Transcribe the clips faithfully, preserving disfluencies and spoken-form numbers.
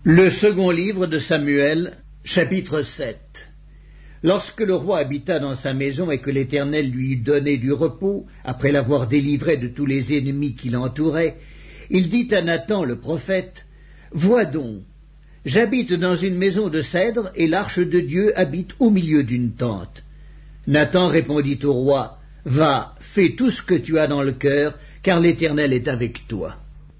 Le second livre de Samuel, chapitre sept. Lorsque le roi habita dans sa maison et que l'Éternel lui eut donné du repos, après l'avoir délivré de tous les ennemis qui l'entouraient, il dit à Nathan le prophète, « Vois donc, j'habite dans une maison de cèdre et l'arche de Dieu habite au milieu d'une tente. » Nathan répondit au roi, « Va, fais tout ce que tu as dans le cœur, car l'Éternel est avec toi. »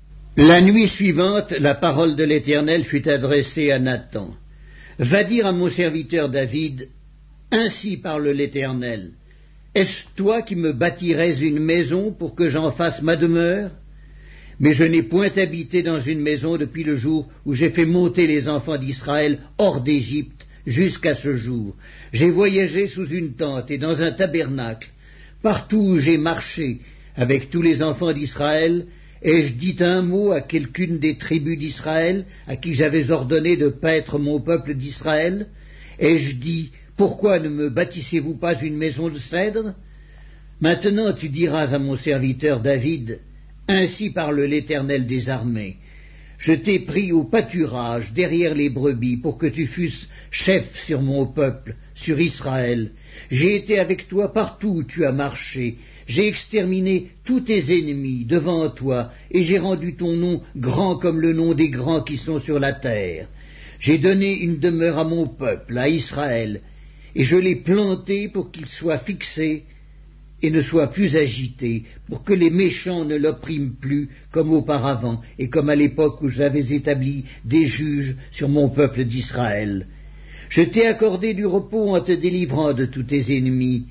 La nuit suivante, la parole de l'Éternel fut adressée à Nathan. « Va dire à mon serviteur David, ainsi parle l'Éternel, est-ce toi qui me bâtirais une maison pour que j'en fasse ma demeure? Mais je n'ai point habité dans une maison depuis le jour où j'ai fait monter les enfants d'Israël hors d'Égypte jusqu'à ce jour. J'ai voyagé sous une tente et dans un tabernacle. Partout où j'ai marché avec tous les enfants d'Israël, ai-je dit un mot à quelqu'une des tribus d'Israël, à qui j'avais ordonné de paître mon peuple d'Israël? Ai-je dit, pourquoi ne me bâtissez-vous pas une maison de cèdre? Maintenant tu diras à mon serviteur David, ainsi parle l'Éternel des armées. Je t'ai pris au pâturage derrière les brebis pour que tu fusses chef sur mon peuple, sur Israël. J'ai été avec toi partout où tu as marché. J'ai exterminé tous tes ennemis devant toi, et j'ai rendu ton nom grand comme le nom des grands qui sont sur la terre. J'ai donné une demeure à mon peuple, à Israël, et je l'ai planté pour qu'il soit fixé et ne soit plus agité, pour que les méchants ne l'oppriment plus comme auparavant, et comme à l'époque où j'avais établi des juges sur mon peuple d'Israël. Je t'ai accordé du repos en te délivrant de tous tes ennemis,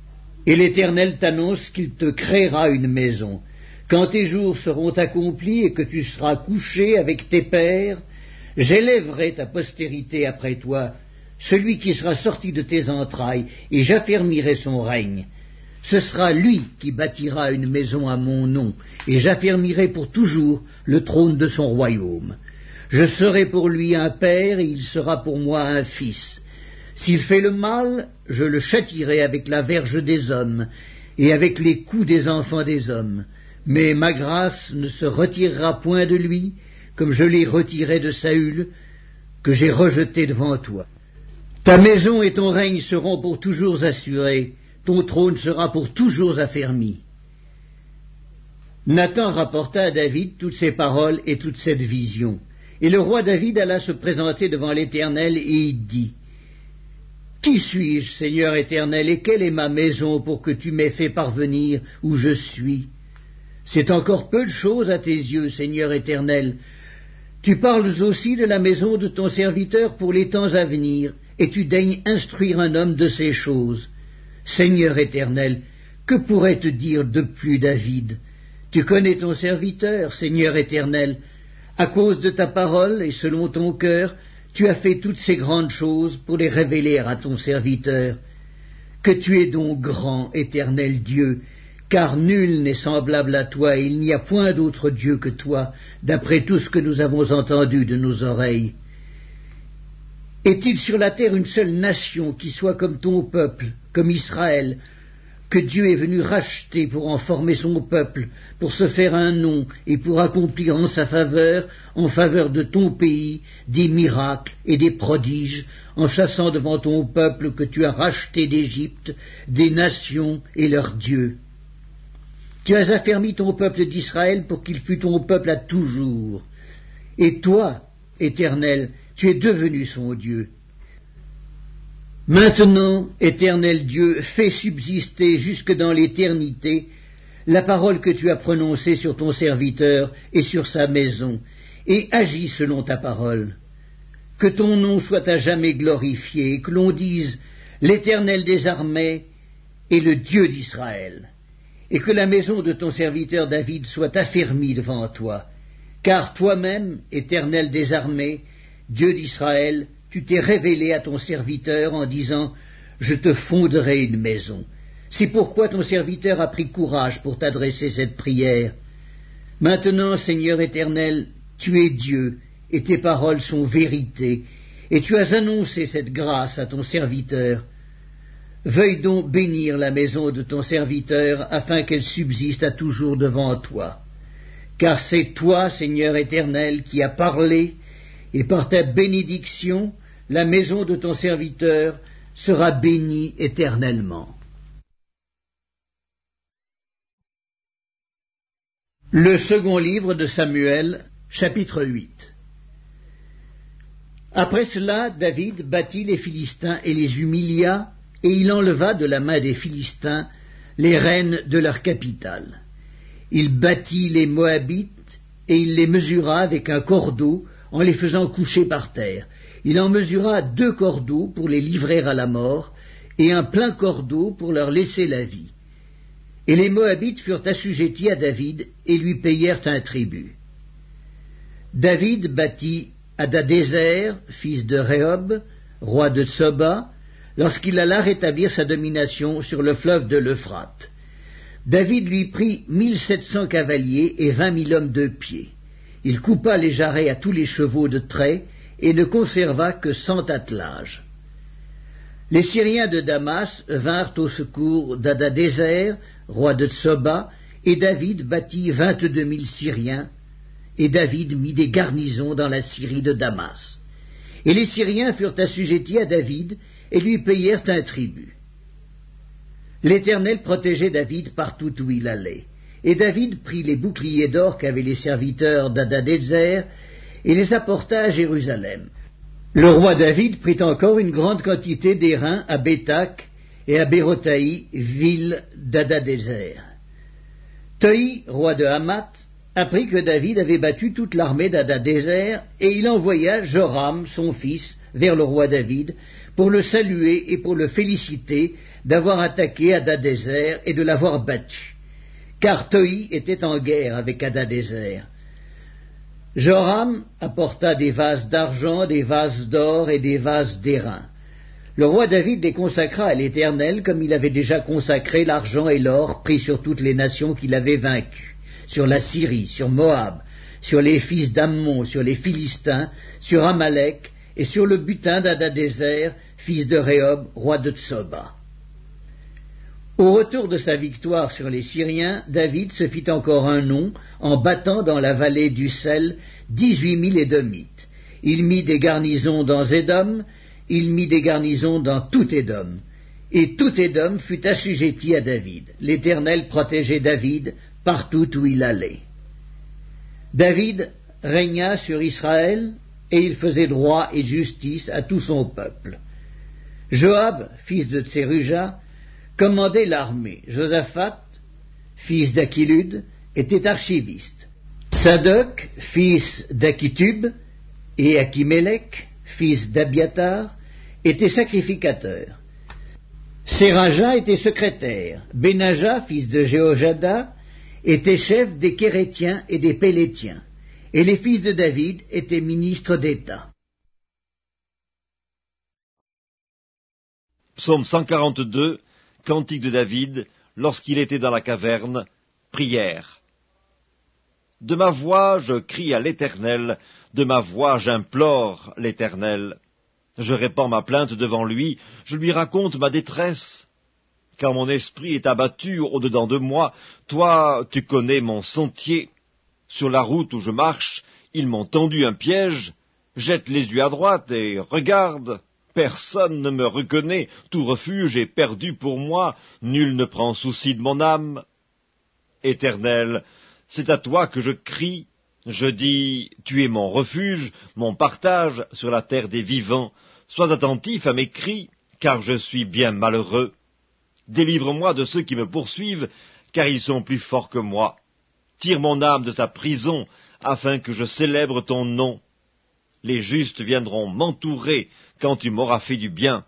et l'Éternel t'annonce qu'il te créera une maison. Quand tes jours seront accomplis et que tu seras couché avec tes pères, j'élèverai ta postérité après toi, celui qui sera sorti de tes entrailles, et j'affermirai son règne. Ce sera lui qui bâtira une maison à mon nom, et j'affermirai pour toujours le trône de son royaume. Je serai pour lui un père, et il sera pour moi un fils. S'il fait le mal, je le châtierai avec la verge des hommes, et avec les coups des enfants des hommes. Mais ma grâce ne se retirera point de lui, comme je l'ai retiré de Saül, que j'ai rejeté devant toi. Ta maison et ton règne seront pour toujours assurés, ton trône sera pour toujours affermi. Nathan rapporta à David toutes ces paroles et toute cette vision. Et le roi David alla se présenter devant l'Éternel, et il dit, « Qui suis-je, Seigneur éternel, et quelle est ma maison pour que tu m'aies fait parvenir où je suis? C'est encore peu de choses à tes yeux, Seigneur éternel. Tu parles aussi de la maison de ton serviteur pour les temps à venir, et tu daignes instruire un homme de ces choses. Seigneur éternel, que pourrait te dire de plus David? Tu connais ton serviteur, Seigneur éternel. À cause de ta parole et selon ton cœur, tu as fait toutes ces grandes choses pour les révéler à ton serviteur. Que tu es donc grand, éternel Dieu, car nul n'est semblable à toi, et il n'y a point d'autre Dieu que toi, d'après tout ce que nous avons entendu de nos oreilles. Est-il sur la terre une seule nation qui soit comme ton peuple, comme Israël, que Dieu est venu racheter pour en former son peuple, pour se faire un nom et pour accomplir en sa faveur, en faveur de ton pays, des miracles et des prodiges, en chassant devant ton peuple que tu as racheté d'Égypte, des nations et leurs dieux. Tu as affermi ton peuple d'Israël pour qu'il fût ton peuple à toujours. Et toi, Éternel, tu es devenu son Dieu. Maintenant, Éternel Dieu, fais subsister jusque dans l'éternité la parole que tu as prononcée sur ton serviteur et sur sa maison, et agis selon ta parole. Que ton nom soit à jamais glorifié, et que l'on dise l'Éternel des armées est le Dieu d'Israël, et que la maison de ton serviteur David soit affermie devant toi, car toi-même, Éternel des armées, Dieu d'Israël, tu t'es révélé à ton serviteur en disant « Je te fonderai une maison ». C'est pourquoi ton serviteur a pris courage pour t'adresser cette prière. Maintenant, Seigneur éternel, tu es Dieu, et tes paroles sont vérité, et tu as annoncé cette grâce à ton serviteur. Veuille donc bénir la maison de ton serviteur, afin qu'elle subsiste à toujours devant toi. Car c'est toi, Seigneur éternel, qui as parlé, et par ta bénédiction, la maison de ton serviteur sera bénie éternellement. Le second livre de Samuel, chapitre huit. Après cela, David battit les Philistins et les humilia, et il enleva de la main des Philistins les rênes de leur capitale. Il battit les Moabites, et il les mesura avec un cordeau, en les faisant coucher par terre. Il en mesura deux cordeaux pour les livrer à la mort, et un plein cordeau pour leur laisser la vie. Et les Moabites furent assujettis à David, et lui payèrent un tribut. David battit Hadadézer, fils de Rehob, roi de Tsoba, lorsqu'il alla rétablir sa domination sur le fleuve de l'Euphrate. David lui prit mille sept cents cavaliers et vingt mille hommes de pied. Il coupa les jarrets à tous les chevaux de trait et ne conserva que cent attelages. Les Syriens de Damas vinrent au secours d'Hadadézer, roi de Tsoba, et David battit vingt-deux mille Syriens, et David mit des garnisons dans la Syrie de Damas. Et les Syriens furent assujettis à David et lui payèrent un tribut. L'Éternel protégeait David partout où il allait. Et David prit les boucliers d'or qu'avaient les serviteurs d'Hadadézer et les apporta à Jérusalem. Le roi David prit encore une grande quantité d'airain à Béthac et à Bérotaï, ville d'Hadadézer. Toi, roi de Hamath, apprit que David avait battu toute l'armée d'Hadadézer, et il envoya Joram, son fils, vers le roi David, pour le saluer et pour le féliciter d'avoir attaqué Hadadézer et de l'avoir battu, car Toi était en guerre avec Hadadézer. Joram apporta des vases d'argent, des vases d'or et des vases d'airain. Le roi David les consacra à l'Éternel, comme il avait déjà consacré l'argent et l'or pris sur toutes les nations qu'il avait vaincues, sur la Syrie, sur Moab, sur les fils d'Ammon, sur les Philistins, sur Amalek, et sur le butin d'Hadadézer, fils de Rehob, roi de Tsoba. Au retour de sa victoire sur les Syriens, David se fit encore un nom en battant dans la vallée du Sel dix-huit mille Édomites. Il mit des garnisons dans Édom, il mit des garnisons dans tout Édom, et tout Édom fut assujetti à David. L'Éternel protégeait David partout où il allait. David régna sur Israël, et il faisait droit et justice à tout son peuple. Joab, fils de Tseruja, commandait l'armée. Josaphat, fils d'Achilud, était archiviste. Sadoc, fils d'Achitub, et Achimélec, fils d'Abiatar, était sacrificateur. Séraja était secrétaire. Benaja, fils de Jéhojada, était chef des Kérétiens et des Pélétiens. Et les fils de David étaient ministres d'État. Psaume cent quarante-deux, Cantique de David, lorsqu'il était dans la caverne, prière. De ma voix je crie à l'Éternel, de ma voix j'implore l'Éternel. Je répands ma plainte devant lui, je lui raconte ma détresse. Car mon esprit est abattu au-dedans de moi, toi tu connais mon sentier. Sur la route où je marche, ils m'ont tendu un piège, jette les yeux à droite et regarde. Personne ne me reconnaît, tout refuge est perdu pour moi, nul ne prend souci de mon âme. Éternel, c'est à toi que je crie, je dis, tu es mon refuge, mon partage sur la terre des vivants. Sois attentif à mes cris, car je suis bien malheureux. Délivre-moi de ceux qui me poursuivent, car ils sont plus forts que moi. Tire mon âme de sa prison, afin que je célèbre ton nom. Les justes viendront m'entourer quand tu m'auras fait du bien.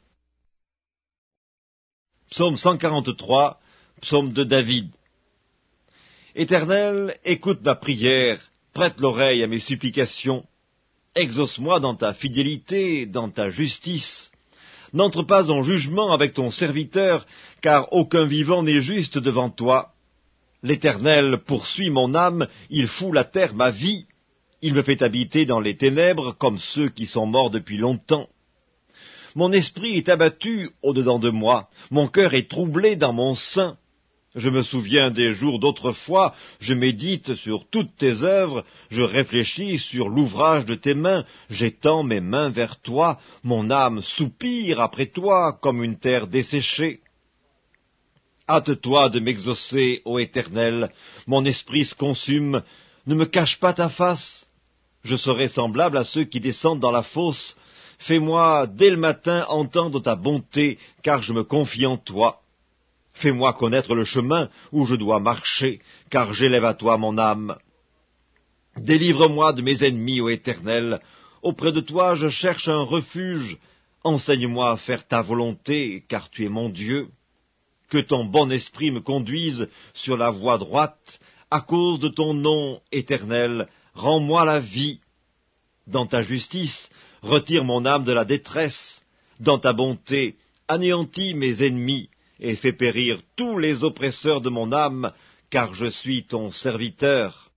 Psaume cent quarante-trois, psaume de David. Éternel, écoute ma prière, prête l'oreille à mes supplications. Exauce-moi dans ta fidélité, dans ta justice. N'entre pas en jugement avec ton serviteur, car aucun vivant n'est juste devant toi. L'Éternel poursuit mon âme, il fout la terre ma vie. Il me fait habiter dans les ténèbres comme ceux qui sont morts depuis longtemps. Mon esprit est abattu au-dedans de moi, mon cœur est troublé dans mon sein. Je me souviens des jours d'autrefois, je médite sur toutes tes œuvres, je réfléchis sur l'ouvrage de tes mains, j'étends mes mains vers toi, mon âme soupire après toi comme une terre desséchée. Hâte-toi de m'exaucer, ô Éternel, mon esprit se consume, ne me cache pas ta face. Je serai semblable à ceux qui descendent dans la fosse. Fais-moi dès le matin entendre ta bonté, car je me confie en toi. Fais-moi connaître le chemin où je dois marcher, car j'élève à toi mon âme. Délivre-moi de mes ennemis, ô Éternel. Auprès de toi je cherche un refuge. Enseigne-moi à faire ta volonté, car tu es mon Dieu. Que ton bon esprit me conduise sur la voie droite. À cause de ton nom, Éternel, rends-moi la vie. Dans ta justice, retire mon âme de la détresse. Dans ta bonté, anéantis mes ennemis, et fais périr tous les oppresseurs de mon âme, car je suis ton serviteur.